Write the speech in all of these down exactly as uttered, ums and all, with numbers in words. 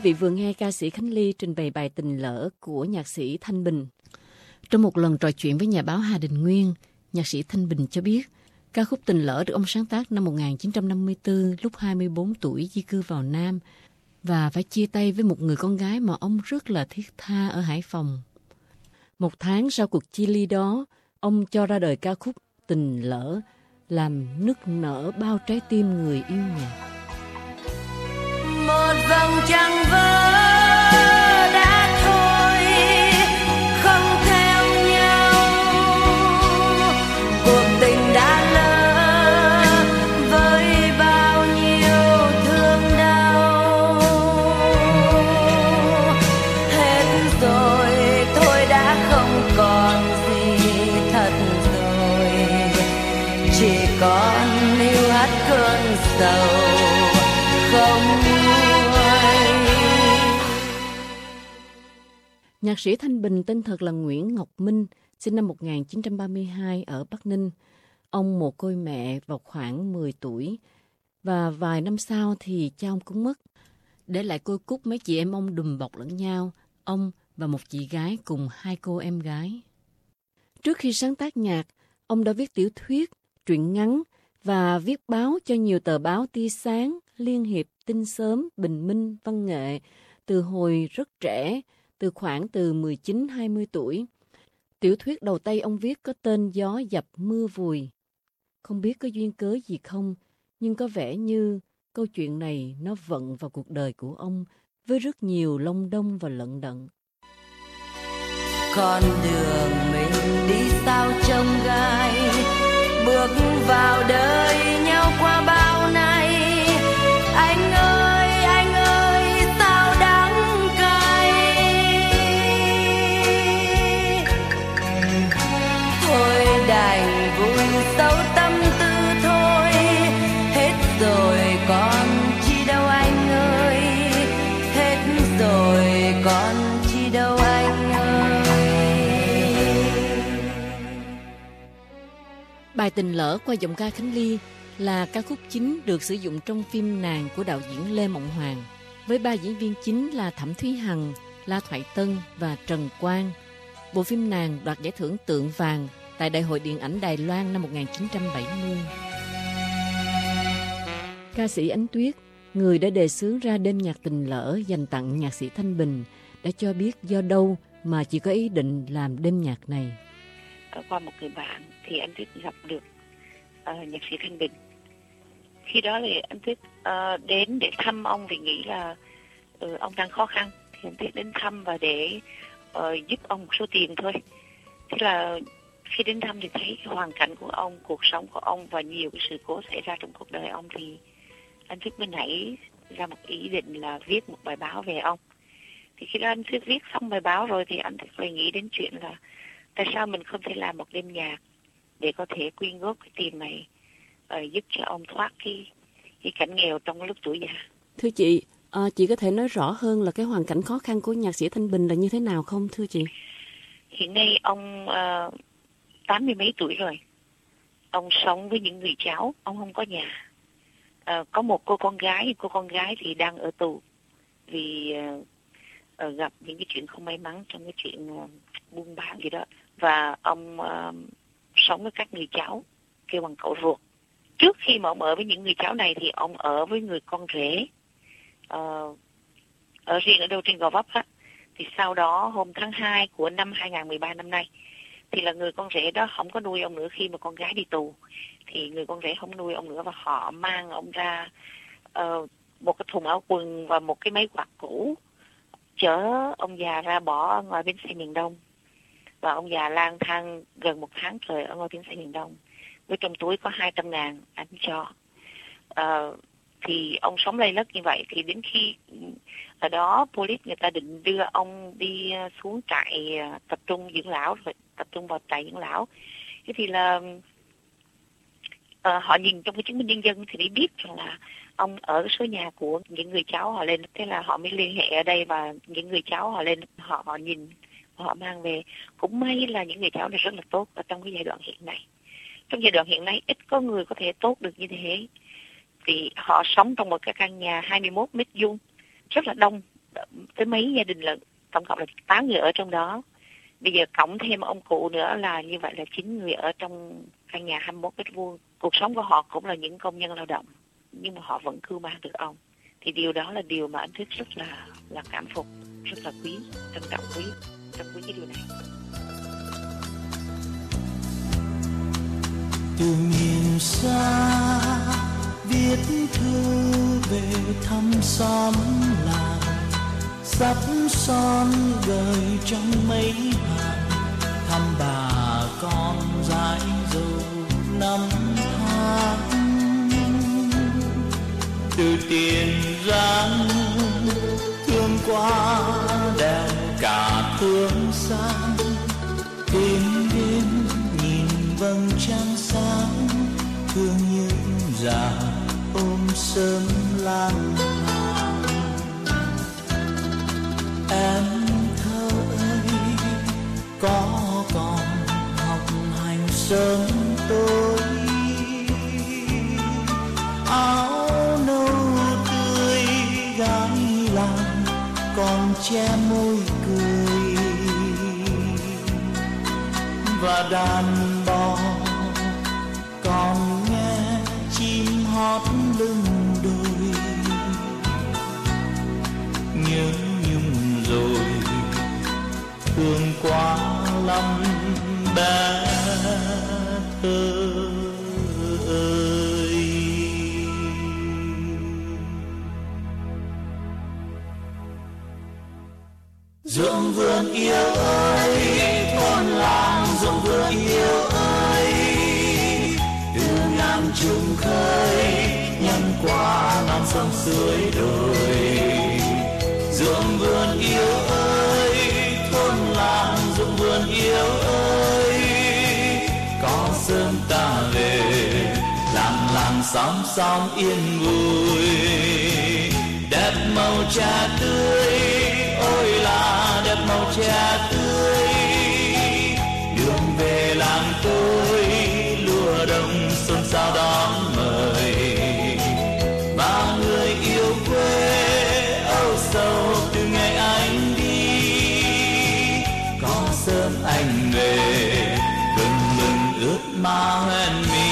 vị vừa nghe ca sĩ Khánh Ly trình bày bài Tình Lỡ của nhạc sĩ Thanh Bình. Trong một lần trò chuyện với nhà báo Hà Đình Nguyên, nhạc sĩ Thanh Bình cho biết ca khúc Tình Lỡ được ông sáng tác năm một nghìn chín trăm năm mươi tư lúc hai mươi bốn tuổi di cư vào Nam và phải chia tay với một người con gái mà ông rất là thiết tha ở Hải Phòng. Một tháng sau cuộc chia ly đó, ông cho ra đời ca khúc Tình Lỡ làm nức nở bao trái tim người yêu nhạc. Một dòng trăng vỡ đã thôi, không theo nhau, cuộc tình đã lỡ với bao nhiêu thương đau. Hết rồi, thôi đã không còn gì thật rồi, chỉ còn níu hắt cơn sầu không. Nhạc sĩ Thanh Bình tên thật là Nguyễn Ngọc Minh, sinh năm một nghìn chín trăm ba mươi hai ở Bắc Ninh. Ông mồ côi mẹ vào khoảng mười tuổi và vài năm sau thì cha ông cũng mất. Để lại côi cút mấy chị em ông đùm bọc lẫn nhau, ông và một chị gái cùng hai cô em gái. Trước khi sáng tác nhạc, ông đã viết tiểu thuyết, truyện ngắn và viết báo cho nhiều tờ báo Tia Sáng, Liên Hiệp, Tinh Sớm, Bình Minh, Văn Nghệ từ hồi rất trẻ, từ khoảng từ mười chín hai mươi tuổi. Tiểu thuyết đầu tay ông viết có tên Gió Dập Mưa Vùi. Không biết có duyên cớ gì không, nhưng có vẻ như câu chuyện này nó vận vào cuộc đời của ông với rất nhiều lông đông và lận đận. Con đường mình đi sao trông gai, bước vào đời nhau qua bao nay. Anh ơi, anh ơi, sao đắng cay. Thôi đành vùi sâu tâm tư thôi, hết rồi còn chi đâu anh ơi, hết rồi còn chi đâu anh ơi. Bài Tình Lỡ qua giọng ca Khánh Ly là ca khúc chính được sử dụng trong phim Nàng của đạo diễn Lê Mộng Hoàng, với ba diễn viên chính là Thẩm Thúy Hằng, La Thoại Tân và Trần Quang. Bộ phim Nàng đoạt giải thưởng Tượng Vàng tại Đại hội Điện ảnh Đài Loan năm một nghìn chín trăm bảy mươi. Ca sĩ Ánh Tuyết, người đã đề xướng ra đêm nhạc Tình Lỡ dành tặng nhạc sĩ Thanh Bình, đã cho biết do đâu mà chị có ý định làm đêm nhạc này. Qua một người bạn thì anh Tuyết gặp được uh, nhạc sĩ Thanh Bình. Khi đó thì anh Tuyết uh, đến để thăm ông vì nghĩ là uh, ông đang khó khăn, thì anh Tuyết đến thăm và để uh, giúp ông một số tiền thôi. Thế là khi đến thăm thì thấy cái hoàn cảnh của ông, cuộc sống của ông và nhiều cái sự cố xảy ra trong cuộc đời ông, thì anh Tuyết mới nảy ra một ý định là viết một bài báo về ông. Thì khi đó anh Tuyết viết xong bài báo rồi thì anh Tuyết lại nghĩ đến chuyện là tại sao mình không thể làm một đêm nhạc để có thể quyên góp cái tiền này, uh, giúp cho ông thoát cái, cái cảnh nghèo trong lúc tuổi già. Thưa chị, à, chị có thể nói rõ hơn là cái hoàn cảnh khó khăn của nhạc sĩ Thanh Bình là như thế nào không thưa chị? Hiện nay ông uh, tám mươi mấy tuổi rồi. Ông sống với những người cháu, ông không có nhà. Uh, có một cô con gái, cô con gái thì đang ở tù vì uh, uh, gặp những cái chuyện không may mắn trong cái chuyện uh, buôn bán gì đó. Và ông uh, sống với các người cháu, kêu bằng cậu ruột. Trước khi mà ông ở với những người cháu này thì ông ở với người con rể, uh, ở riêng ở đâu trên Gò Vấp á. Thì sau đó hôm tháng hai của năm hai nghìn không trăm mười ba năm nay thì là người con rể đó không có nuôi ông nữa. Khi mà con gái đi tù thì người con rể không nuôi ông nữa và họ mang ông ra uh, một cái thùng áo quần và một cái máy quạt cũ, chở ông già ra bỏ ngoài bến xe miền Đông. Và ông già lang thang gần một tháng trời ở ngoài bến xe miền Đông. Với trong túi có hai trăm ngàn anh cho. Uh, thì ông sống lây lất như vậy. Thì đến khi ở đó police người ta định đưa ông đi xuống trại tập trung dưỡng lão, rồi tập trung vào trại dưỡng lão. Thế thì là uh, họ nhìn trong cái chứng minh nhân dân thì để biết rằng là ông ở số nhà của những người cháu họ lên. Thế là họ mới liên hệ ở đây và những người cháu họ lên, họ, họ nhìn, họ mang về. Cũng may là những người cháu này rất là tốt ở trong cái giai đoạn hiện nay. Trong giai đoạn hiện nay ít có người có thể tốt được như thế. Vì họ sống trong một cái căn nhà hai mươi mốt mét vuông rất là đông, tới mấy gia đình, là tổng cộng là tám người ở trong đó. Bây giờ cộng thêm ông cụ nữa là như vậy là chín người ở trong căn nhà hai mươi mốt mét vuông. Cuộc sống của họ cũng là những công nhân lao động, nhưng mà họ vẫn cưu mang được ông. Thì điều đó là điều mà anh Thích rất là là cảm phục, rất là quý, trân trọng quý, trân quý cái điều này. Từ miền xa viết thư về thăm xóm làng, dắt son gửi trong mấy hàng, thăm bà con dãi dầu năm tháng. Từ Tiền Giang thương qua đèo cả thương sang, đêm đêm nhìn vầng trăng sáng, thương những già ôm sớm lang thang. Em thơ ơi có còn học hành sớm tối, áo nâu tươi gái làng còn che môi cười, và đàn bò còn nghe chim hót lưng đồi. Nhớ nhung rồi thương quá lắm bé thơ ơi. Ruộng vườn yêu ơi, thôn làng ruộng vườn yêu ơi, từ ngàn trùng khơi nhân qua ngàn sông suối đồi. Ruộng vườn yêu ơi, thôn làng ruộng vườn yêu ơi, có sớm ta về làng làng xóm xóm yên vui. Đẹp màu trà tươi, ôi là đẹp màu trà tươi, đường về làng tôi lúa đồng xôn xao đón mời. Và người yêu quê âu sầu từ ngày anh đi, có sớm anh về cơn mừng ướt má hoen mi.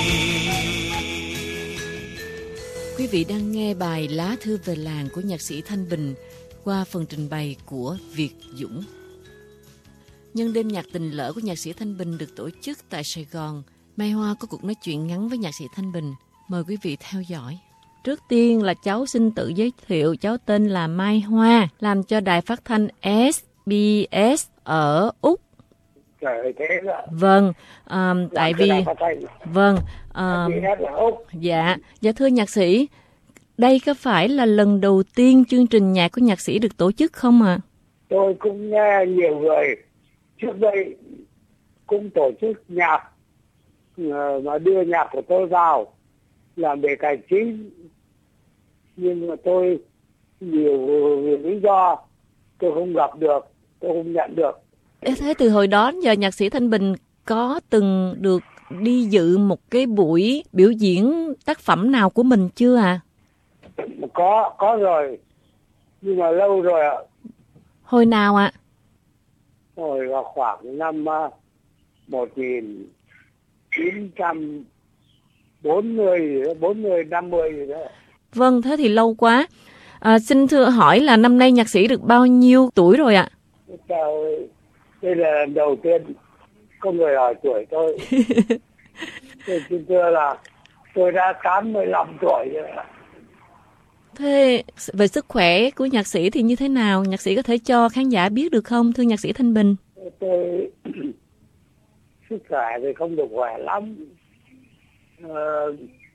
Quý vị đang nghe bài Lá thư về làng của nhạc sĩ Thanh Bình qua phần trình bày của Việt Dũng. Nhân đêm nhạc tình lỡ của nhạc sĩ Thanh Bình được tổ chức tại Sài Gòn, Mai Hoa có cuộc nói chuyện ngắn với nhạc sĩ Thanh Bình. Mời quý vị theo dõi. Trước tiên là cháu xin tự giới thiệu, cháu tên là Mai Hoa, làm cho đài phát thanh ét bê ét ở Úc. Trời thế đó. Vâng, um, tại vì vâng, um, dạ, dạ thưa nhạc sĩ, đây có phải là lần đầu tiên chương trình nhạc của nhạc sĩ được tổ chức không ạ? À? Tôi cũng nghe nhiều người trước đây cũng tổ chức nhạc mà đưa nhạc của tôi vào làm đề tài chính, nhưng mà tôi nhiều vì lý do tôi không gặp được, tôi không nhận được. Thế từ hồi đó giờ nhạc sĩ Thanh Bình có từng được đi dự một cái buổi biểu diễn tác phẩm nào của mình chưa ạ? À? Có, có rồi, nhưng mà lâu rồi ạ. Hồi nào ạ? À? Hồi vào khoảng năm một nghìn chín trăm bốn mươi, bốn mươi, năm mươi gì đó. Vâng, thế thì lâu quá. À, xin thưa hỏi là năm nay nhạc sĩ được bao nhiêu tuổi rồi ạ? À? Đây là lần đầu tiên có người hỏi tuổi tôi. Tôi xin thưa là tôi đã tám mươi lăm tuổi rồi. Thế về sức khỏe của nhạc sĩ thì như thế nào? Nhạc sĩ có thể cho khán giả biết được không, thưa nhạc sĩ Thanh Bình? Tôi sức khỏe thì không được khỏe lắm. Ờ,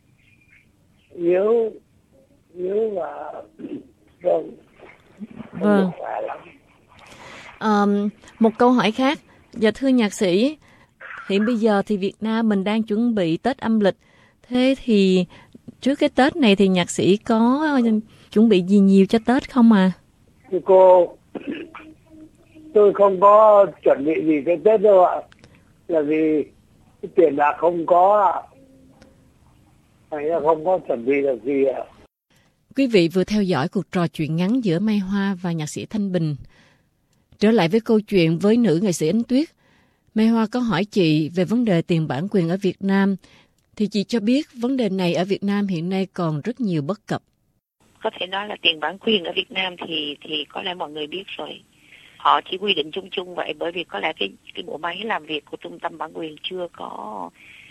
yếu, yếu và không, không vâng. được khỏe lắm. À, một câu hỏi khác. Dạ thưa nhạc sĩ, hiện bây giờ thì Việt Nam mình đang chuẩn bị Tết âm lịch. Thế thì trước cái Tết này thì nhạc sĩ có chuẩn bị gì nhiều cho Tết không à? Thưa cô, tôi không có chuẩn bị gì cho Tết đâu ạ. Là vì cái tiền bạc không có, hay là không có chuẩn bị được gì ạ. Quý vị vừa theo dõi cuộc trò chuyện ngắn giữa Mai Hoa và nhạc sĩ Thanh Bình. Trở lại với câu chuyện với nữ nghệ sĩ Ánh Tuyết, Mai Hoa có hỏi chị về vấn đề tiền bản quyền ở Việt Nam, thì chị cho biết vấn đề này ở Việt Nam hiện nay còn rất nhiều bất cập. Có thể nói là tiền bản quyền ở Việt Nam thì thì có lẽ mọi người biết rồi. Họ chỉ quy định chung chung vậy, bởi vì có lẽ cái cái bộ máy làm việc của trung tâm bản quyền chưa có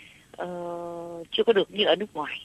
uh, chưa có được như ở nước ngoài.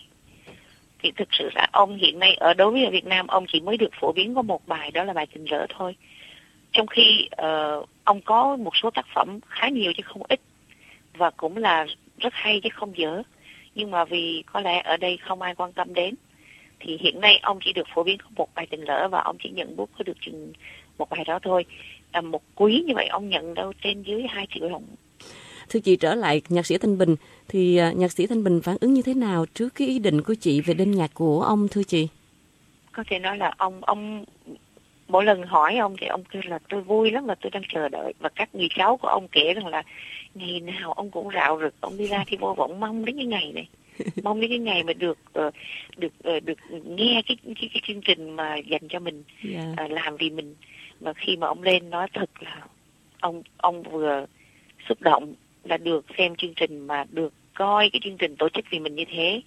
Thì thực sự là ông hiện nay ở đối với ở Việt Nam, ông chỉ mới được phổ biến có một bài, đó là bài Tình Lỡ thôi. Trong khi uh, ông có một số tác phẩm khá nhiều chứ không ít, và cũng là rất hay chứ không dở. Nhưng mà vì có lẽ ở đây không ai quan tâm đến, thì hiện nay ông chỉ được phổ biến có một bài Tình Lỡ, và ông chỉ nhận bút có được chừng một bài đó thôi. À, một quý như vậy ông nhận đâu trên dưới hai triệu đồng. Thưa chị, trở lại nhạc sĩ Thanh Bình, thì uh, nhạc sĩ Thanh Bình phản ứng như thế nào trước cái ý định của chị về đêm nhạc của ông, thưa chị? Có thể nói là ông ông mỗi lần hỏi ông thì ông kêu là tôi vui lắm và tôi đang chờ đợi. Và các người cháu của ông kể rằng là ngày nào ông cũng rạo rực, ông đi ra thì vô vọng mong đến cái ngày này, mong đến cái ngày mà được uh, được uh, được nghe cái, cái cái chương trình mà dành cho mình, yeah. uh, làm vì mình. Và khi mà ông lên nói thật là ông ông vừa xúc động là được xem chương trình, mà được coi cái chương trình tổ chức vì mình như thế.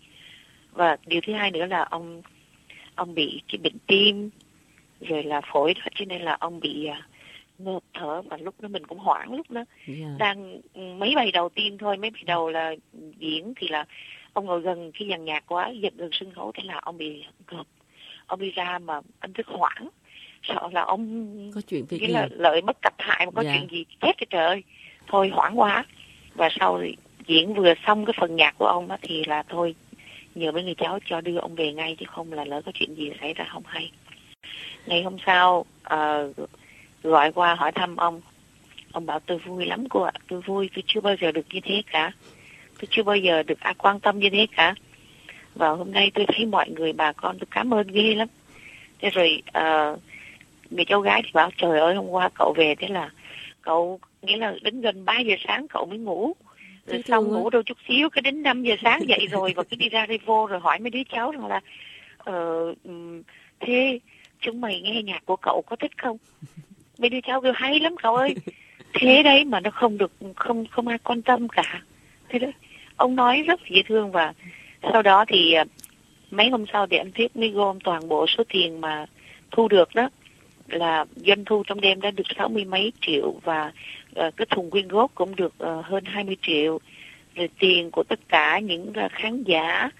Và điều thứ hai nữa là ông ông bị cái bệnh tim rồi là phổi đó, cho nên là ông bị uh, ngợp thở, và lúc đó mình cũng hoảng. Lúc đó yeah. đang mấy bài đầu tiên thôi, mấy bài đầu là diễn thì là ông ngồi gần cái dàn nhạc quá, giật gần sân khấu, thế là ông bị ngợp. Ông đi ra mà anh rất hoảng, sợ là ông có chuyện gì, là lợi bất cập hại mà có yeah. chuyện gì chết cái trời ơi. Thôi hoảng quá. Và sau diễn vừa xong cái phần nhạc của ông đó, thì là thôi nhờ mấy người cháu cho đưa ông về ngay, chứ không là lỡ có chuyện gì xảy ra không hay. Ngày hôm sau uh, gọi qua hỏi thăm ông. Ông bảo tôi vui lắm cô ạ, tôi vui, tôi chưa bao giờ được như thế cả, tôi chưa bao giờ được ai quan tâm như thế cả. Và hôm nay tôi thấy mọi người, bà con, tôi cảm ơn ghê lắm. Thế rồi uh, người cháu gái thì bảo trời ơi hôm qua cậu về, thế là cậu nghĩa là đến gần ba giờ sáng cậu mới ngủ, rồi xong ngủ đâu chút xíu, cái đến năm giờ sáng dậy rồi, và cứ đi ra đi vô rồi hỏi mấy đứa cháu rằng là uh, thế chúng mày nghe nhạc của cậu có thích không? Mấy đứa cháu kêu hay lắm cậu ơi. Thế đấy mà nó không được, không không ai quan tâm cả. Thế đấy, ông nói rất dễ thương. Và sau đó thì mấy hôm sau thì anh Thuyết mới gom toàn bộ số tiền mà thu được đó, là doanh thu trong đêm đã được sáu mươi mấy triệu, và uh, cái thùng quyên góp cũng được uh, hơn hai mươi triệu. Rồi tiền của tất cả những uh, khán giả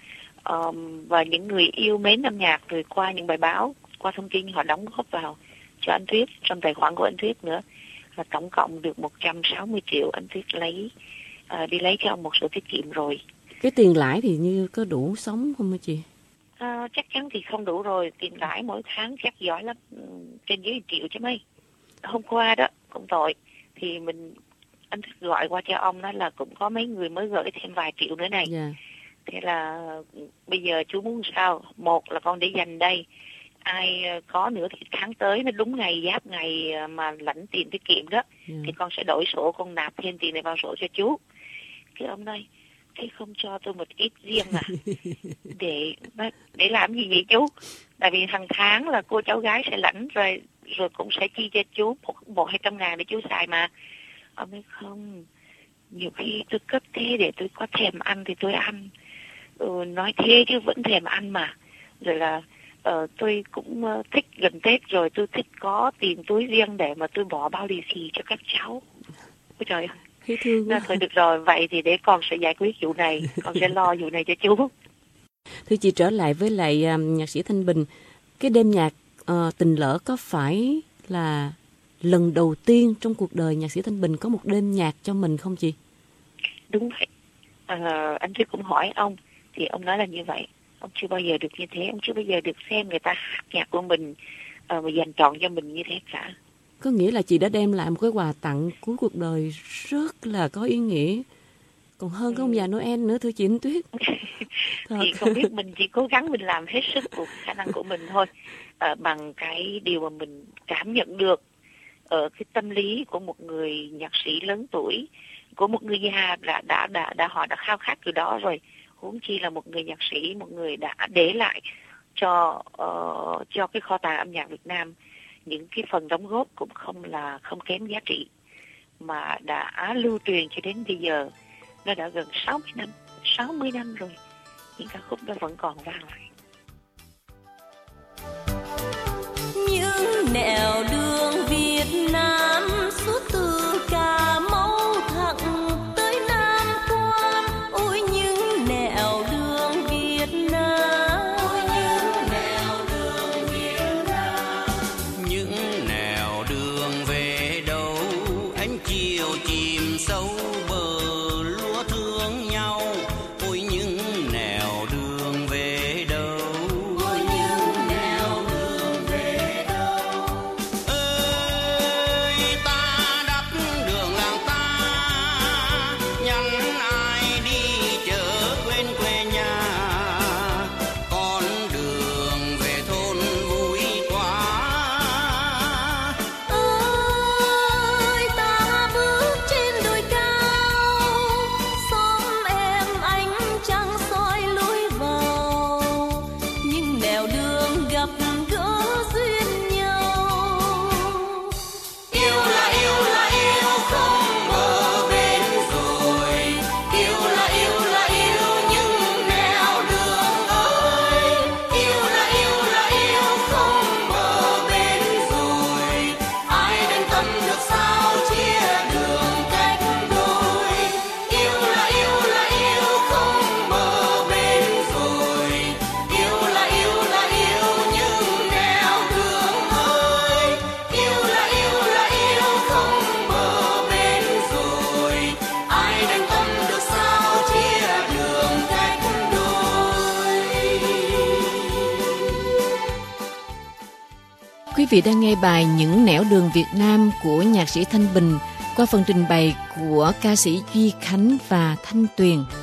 um, và những người yêu mến âm nhạc, rồi qua những bài báo, qua thông tin họ đóng góp vào cho anh Thuyết trong tài khoản của anh Thuyết nữa, là tổng cộng được một trăm sáu mươi triệu. Anh Thuyết lấy uh, đi lấy cho ông một sổ tiết kiệm rồi. Cái tiền lãi thì như có đủ sống không hả chị? À, chắc chắn thì không đủ rồi. Tiền lãi mỗi tháng chắc giỏi lắm, trên dưới triệu chứ mấy. Hôm qua đó cũng tội thì mình anh Thích gọi qua cho ông, đó là cũng có mấy người mới gửi thêm vài triệu nữa này. Yeah. Thế là bây giờ chú muốn sao? Một là con để dành đây, ai có nữa thì tháng tới nó đúng ngày giáp ngày mà lãnh tiền tiết kiệm đó, yeah. thì con sẽ đổi sổ, con nạp thêm tiền này vào sổ cho chú. Cái ông nói thế không cho tôi một ít riêng à? để để làm gì vậy chú? Tại vì hàng tháng là cô cháu gái sẽ lãnh rồi, rồi cũng sẽ chi cho chú một, một hai trăm ngàn để chú xài mà. Ông nói không, nhiều khi tôi cấp thế để tôi có thèm ăn thì tôi ăn. Ừ, nói thế chứ vẫn thèm ăn mà. Rồi là uh, tôi cũng uh, thích gần Tết rồi, tôi thích có tiền túi riêng để mà tôi bỏ bao lì xì cho các cháu. Ôi trời ơi. Thương quá. Thôi được rồi, vậy thì để con sẽ giải quyết vụ này, con sẽ lo vụ này cho chú. Thưa chị, trở lại với lại um, nhạc sĩ Thanh Bình, cái đêm nhạc uh, Tình Lỡ có phải là lần đầu tiên trong cuộc đời nhạc sĩ Thanh Bình có một đêm nhạc cho mình không chị? Đúng vậy. À, anh Thuyết cũng hỏi ông, thì ông nói là như vậy. Ông chưa bao giờ được như thế, ông chưa bao giờ được xem người ta hát nhạc của mình uh, mà dành trọn cho mình như thế cả. Có nghĩa là chị đã đem lại một cái quà tặng cuối cuộc đời rất là có ý nghĩa, còn hơn cái ông già Noel nữa, thưa chị Anh Tuyết. Thì không biết, mình chỉ cố gắng mình làm hết sức của khả năng của mình thôi, à, bằng cái điều mà mình cảm nhận được ở cái tâm lý của một người nhạc sĩ lớn tuổi, của một người già đã đã đã, đã họ đã khao khát từ đó rồi, huống chi là một người nhạc sĩ, một người đã để lại cho uh, cho cái kho tàng âm nhạc Việt Nam những cái phần đóng góp cũng không là không kém giá trị, mà đã lưu truyền cho đến bây giờ. Nó đã gần sáu mươi năm, sáu mươi năm rồi, những ca khúc đó vẫn còn vang lại. Những nẻo đường Việt Nam suốt từ Cà Mau thẳng tới Nam Quan, ôi những nẻo đường Việt Nam, ôi những nẻo đường Việt Nam. Những nẻo đường về đâu ánh chiều chìm sâu bờ lúa thương nhau, ôi những nẻo đường về đâu, Ôi những nẻo đường về đâu. ơi ta đắp đường làng ta nhắn ai đi chợ quên quê nhà, con đường về thôn vui quá. Ơi ta bước trên đồi cao, xóm em ánh trăng soi lối vào, những nẻo đường gặp gỡ duyên nhau. Yêu là yêu là yêu không bờ bến rồi, yêu là yêu là yêu những nẻo đường ơi, yêu là yêu là yêu không bờ bến rồi, ai đến tâm được sao chia đường cách đôi. Yêu là yêu là yêu không bờ bến rồi, yêu là yêu là yêu những nẻo đường ơi, yêu là yêu là yêu không bờ bến rồi, ai đến tâm được sao chia đường cách đôi. Quý vị đang nghe bài Những nẻo đường Việt Nam của nhạc sĩ Thanh Bình qua phần trình bày của ca sĩ Duy Khánh và Thanh Tuyền.